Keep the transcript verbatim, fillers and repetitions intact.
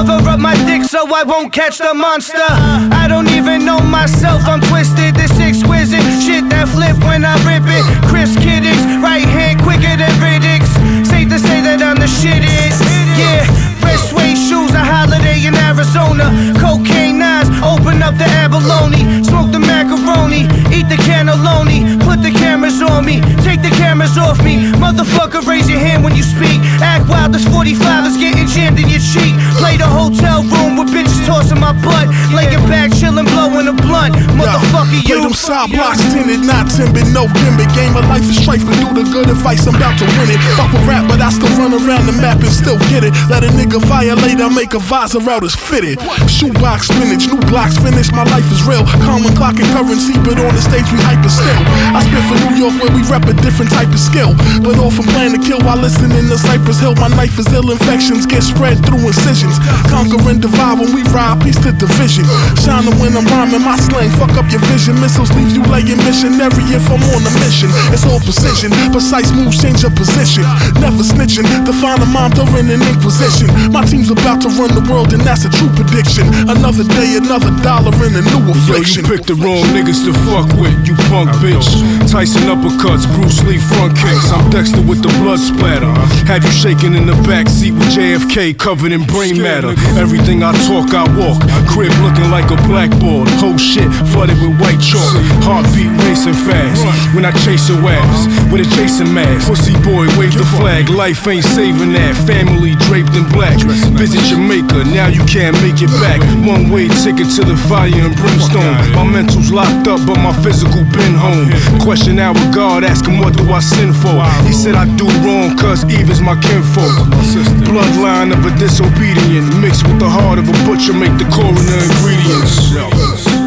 cover up my dick so I won't catch the monster. I don't even know myself, I'm twisted. This exquisite shit that flip when I rip it. Chris Kiddicks, right hand quicker than Riddick's. Safe to say that I'm the shit it. Yeah, red suede shoes, a holiday in Arizona. Cocaine knives, open up the abalone. Smoke the macaroni, eat the cannelloni. Put the cameras on me, take the cameras off me. Motherfucker, raise your hand when you speak. Act wild, this forty-five is getting jammed in your cheek. Play the hotel room with bitches tossing my butt. Laying back, chillin', blowing a blunt. Motherfucker, you. Play them side blocks, tinted, not timid, no gimmick. Game of life is strife, but do the good advice, I'm about to win it. Fuck with rap, but I still run around the map and still get it. Let a nigga violate, I make a visor out as fitted. Shoebox spinach, new blocks finish, my life is real. Common clock and currency, but on the stage we hyper still. I spit for New York where we rep a different type of skill. But often plan to kill while listening to Cypress Hill. My knife is ill, infections get spread through incisions. Conquer and divide when we ride, peace to division. Shining when I'm rhyming, my slang fuck up your vision. Missiles leave you laying missionary if I'm on a mission. It's all precision, precise moves change your position. Never snitching, define a mom during an inquisition. My team's about to run the world and that's a true prediction. Another day, another dollar in a new affliction. Yo, you picked the wrong niggas to fuck with, you punk bitch. Tyson uppercuts, Bruce Lee front kicks. I'm Dexter with the blood splatter. Have you shaking in the backseat with J F K covered in brain matter. Everything I talk, I walk. Crib looking like a blackboard. Whole shit flooded with white chalk. Heartbeat racing fast when I chase your ass with a Jason mask. Pussy boy, wave the flag. Life ain't saving that. Family draped in black. Visit Jamaica, now you can't make it back. One way ticket to the fire and brimstone. My mental's locked up, but my physical been home. Question out with God, ask him what do I sin for. He said I do wrong, cause Eve is my kinfolk. Bloodline of a disobedient, mixed with the heart of a butcher, make the coroner ingredients.